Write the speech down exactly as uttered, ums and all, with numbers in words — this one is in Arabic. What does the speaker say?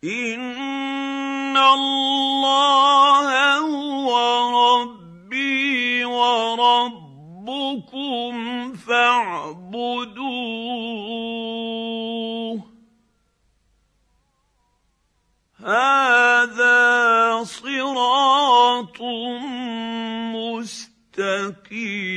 إِنَّ اللَّهَ هُوَ رَبِّي وَرَبُّكُمْ فَاعْبُدُوهُ ۚ هَٰذَا صِرَاطٌ مُّسْتَقِيمٌ.